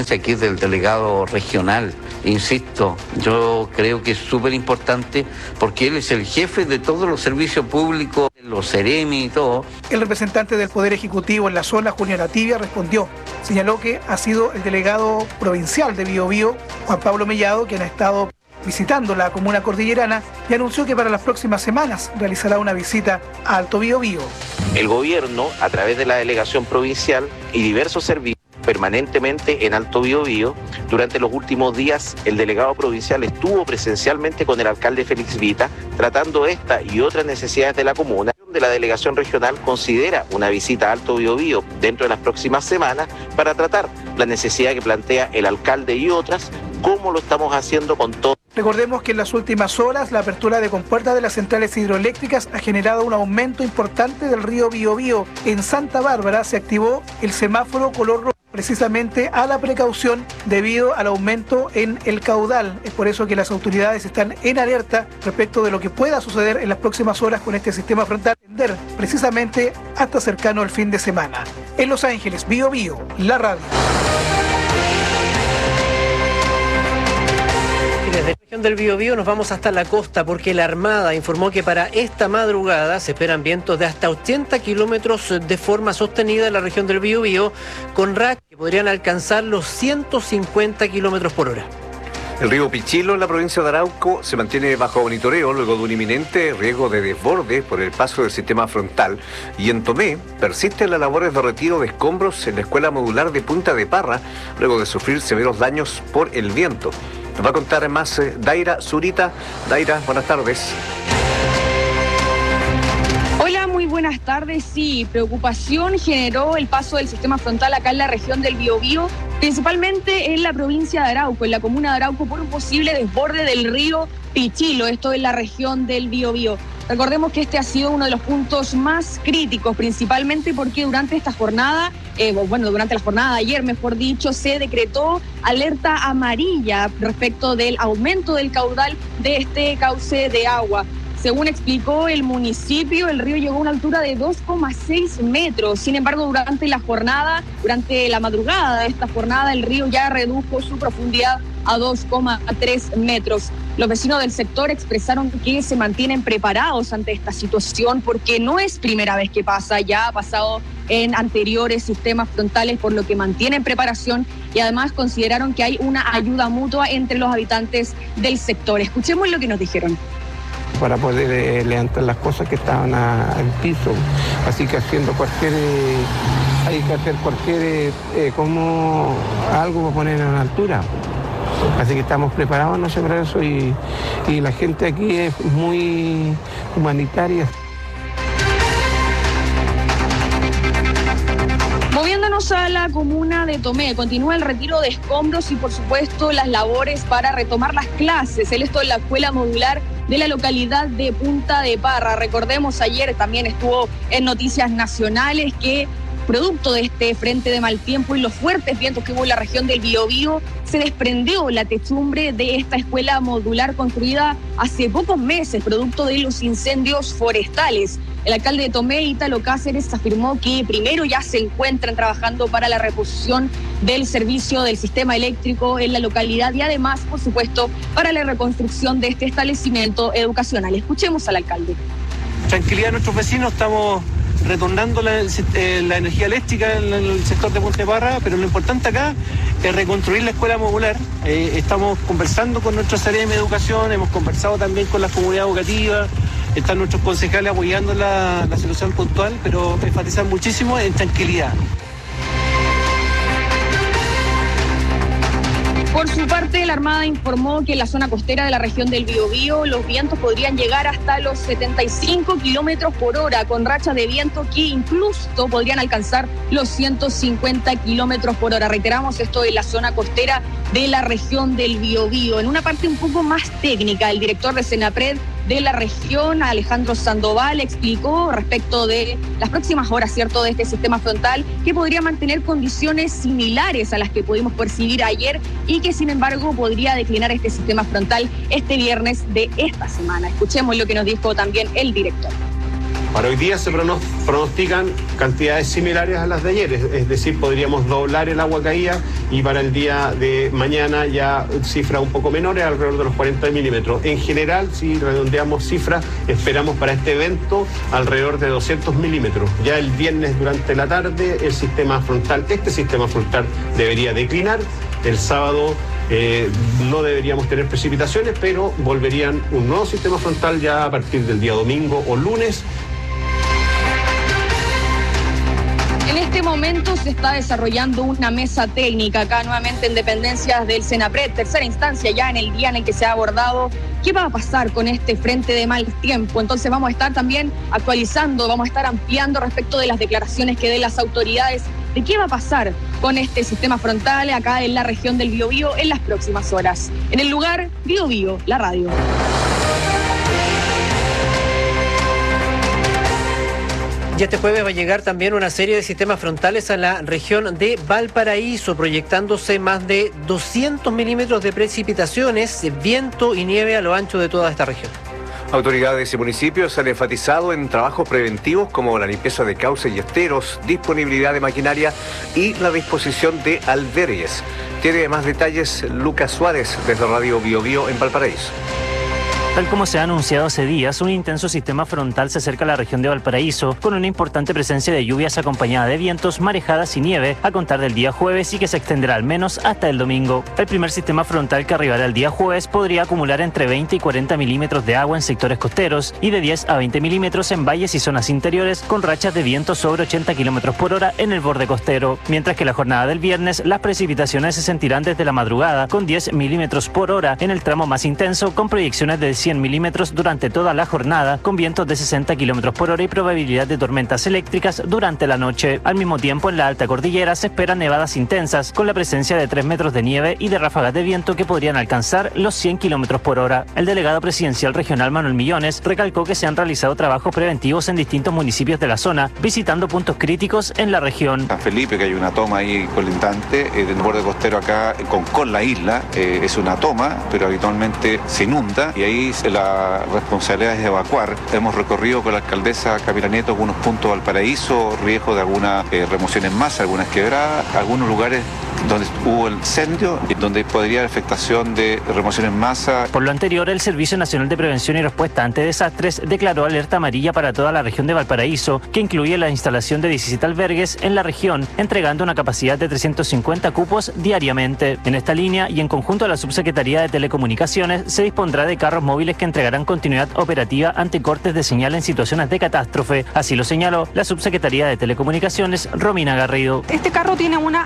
presencia aquí del delegado regional. Insisto, yo creo que es súper importante porque él es el jefe de todos los servicios públicos, los Ceremi y todo. El representante del Poder Ejecutivo en la zona, Julio Arativia, respondió. Señaló que ha sido el delegado provincial de Biobío, Juan Pablo Mellado, quien ha estado visitando la comuna cordillerana y anunció que para las próximas semanas realizará una visita a Alto Biobío. El gobierno, a través de la delegación provincial y diversos servicios, permanentemente en Alto Biobío. Durante los últimos días, el delegado provincial estuvo presencialmente con el alcalde Félix Vita, tratando esta y otras necesidades de la comuna. De la delegación regional considera una visita a Alto Biobío dentro de las próximas semanas para tratar la necesidad que plantea el alcalde y otras, como lo estamos haciendo con todo. Recordemos que en las últimas horas la apertura de compuertas de las centrales hidroeléctricas ha generado un aumento importante del río Biobío. En Santa Bárbara se activó el semáforo color rojo, precisamente a la precaución debido al aumento en el caudal. Es por eso que las autoridades están en alerta respecto de lo que pueda suceder en las próximas horas con este sistema frontal, precisamente hasta cercano al fin de semana. En Los Ángeles, Biobío, la radio. Desde la región del Biobío nos vamos hasta la costa porque la Armada informó que para esta madrugada se esperan vientos de hasta 80 kilómetros de forma sostenida en la región del Biobío, con rachas que podrían alcanzar los 150 kilómetros por hora. El río Pichilo, en la provincia de Arauco, se mantiene bajo monitoreo luego de un inminente riesgo de desborde por el paso del sistema frontal. Y en Tomé persisten las labores de retiro de escombros en la escuela modular de Punta de Parra, luego de sufrir severos daños por el viento. Nos va a contar más Daira Zurita. Daira, buenas tardes. Hola, muy buenas tardes. Sí, preocupación generó el paso del sistema frontal acá en la región del Biobío, principalmente en la provincia de Arauco, en la comuna de Arauco, por un posible desborde del río Pichilo, esto en la región del Biobío. Recordemos que este ha sido uno de los puntos más críticos, principalmente porque durante esta jornada, durante la jornada de ayer, mejor dicho, se decretó alerta amarilla respecto del aumento del caudal de este cauce de agua. Según explicó el municipio, el río llegó a una altura de 2,6 metros. Sin embargo, durante la madrugada de esta jornada, el río ya redujo su profundidad a 2,3 metros. Los vecinos del sector expresaron que se mantienen preparados ante esta situación porque no es primera vez que pasa, ya ha pasado en anteriores sistemas frontales, por lo que mantienen preparación y además consideraron que hay una ayuda mutua entre los habitantes del sector. Escuchemos lo que nos dijeron. Para poder levantar las cosas que estaban al piso, así que hay que hacer cualquier como algo para poner a la altura. Así que estamos preparados, no sé, para eso y la gente aquí es muy humanitaria. Moviéndonos a la comuna de Tomé, continúa el retiro de escombros y por supuesto las labores para retomar las clases. Esto en la escuela modular de la localidad de Punta de Parra. Recordemos, ayer también estuvo en Noticias Nacionales que producto de este frente de mal tiempo y los fuertes vientos que hubo en la región del Biobío, se desprendió la techumbre de esta escuela modular construida hace pocos meses, producto de los incendios forestales. El alcalde de Tomé, Ítalo Cáceres, afirmó que primero ya se encuentran trabajando para la reposición del servicio del sistema eléctrico en la localidad y además, por supuesto, para la reconstrucción de este establecimiento educacional. Escuchemos al alcalde. Tranquilidad a nuestros vecinos, estamos retornando la energía eléctrica en el sector de Punta de Parra, pero lo importante acá es reconstruir la escuela modular. Estamos conversando con nuestra Secretaría de Educación, hemos conversado también con la comunidad educativa, están nuestros concejales apoyando la solución puntual, pero enfatizar muchísimo en tranquilidad. Por su parte, la Armada informó que en la zona costera de la región del Biobío los vientos podrían llegar hasta los 75 kilómetros por hora, con rachas de viento que incluso podrían alcanzar los 150 kilómetros por hora. Reiteramos, esto en la zona costera de la región del Biobío. En una parte un poco más técnica, el director de Senapred de la región, Alejandro Sandoval, explicó respecto de las próximas horas, ¿cierto?, de este sistema frontal, que podría mantener condiciones similares a las que pudimos percibir ayer y que, sin embargo, podría declinar este sistema frontal este viernes de esta semana. Escuchemos lo que nos dijo también el director. Para hoy día se pronostican cantidades similares a las de ayer, es decir, podríamos doblar el agua caída y para el día de mañana ya cifras un poco menores, alrededor de los 40 milímetros. En general, si redondeamos cifras, esperamos para este evento alrededor de 200 milímetros. Ya el viernes durante la tarde este sistema frontal debería declinar. El sábado no deberíamos tener precipitaciones, pero volverían un nuevo sistema frontal ya a partir del día domingo o lunes. En este momento se está desarrollando una mesa técnica acá nuevamente en dependencias del Senapred, tercera instancia ya en el día en el que se ha abordado qué va a pasar con este frente de mal tiempo. Entonces vamos a estar también actualizando, vamos a estar ampliando respecto de las declaraciones que den las autoridades de qué va a pasar con este sistema frontal acá en la región del Biobío en las próximas horas. En el lugar, Biobío, la radio. Y este jueves va a llegar también una serie de sistemas frontales a la región de Valparaíso, proyectándose más de 200 milímetros de precipitaciones, viento y nieve a lo ancho de toda esta región. Autoridades y municipios han enfatizado en trabajos preventivos como la limpieza de cauces y esteros, disponibilidad de maquinaria y la disposición de albergues. Tiene más detalles Lucas Suárez desde Radio Biobío en Valparaíso. Tal como se ha anunciado hace días, un intenso sistema frontal se acerca a la región de Valparaíso con una importante presencia de lluvias acompañada de vientos, marejadas y nieve a contar del día jueves y que se extenderá al menos hasta el domingo. El primer sistema frontal que arribará el día jueves podría acumular entre 20 y 40 milímetros de agua en sectores costeros y de 10 a 20 milímetros en valles y zonas interiores con rachas de viento sobre 80 kilómetros por hora en el borde costero. Mientras que la jornada del viernes las precipitaciones se sentirán desde la madrugada con 10 milímetros por hora en el tramo más intenso con proyecciones de 100 milímetros durante toda la jornada, con vientos de 60 kilómetros por hora y probabilidad de tormentas eléctricas durante la noche. Al mismo tiempo, en la alta cordillera se esperan nevadas intensas, con la presencia de 3 metros de nieve y de ráfagas de viento que podrían alcanzar los 100 kilómetros por hora. El delegado presidencial regional Manuel Millones recalcó que se han realizado trabajos preventivos en distintos municipios de la zona, visitando puntos críticos en la región. San Felipe, que hay una toma ahí colindante, del borde costero acá con la isla, es una toma, pero habitualmente se inunda y ahí la responsabilidad es evacuar. Hemos recorrido con la alcaldesa Camila Nieto algunos puntos de Valparaíso, riesgo de alguna remoción en masa, algunas quebradas, algunos lugares donde hubo el incendio y donde podría haber afectación de remoción en masa. Por lo anterior, el Servicio Nacional de Prevención y Respuesta ante Desastres declaró alerta amarilla para toda la región de Valparaíso, que incluye la instalación de 17 albergues en la región, entregando una capacidad de 350 cupos diariamente. En esta línea y en conjunto a la Subsecretaría de Telecomunicaciones se dispondrá de carros móviles que entregarán continuidad operativa ante cortes de señal en situaciones de catástrofe. Así lo señaló la Subsecretaría de Telecomunicaciones, Romina Garrido. Este carro tiene una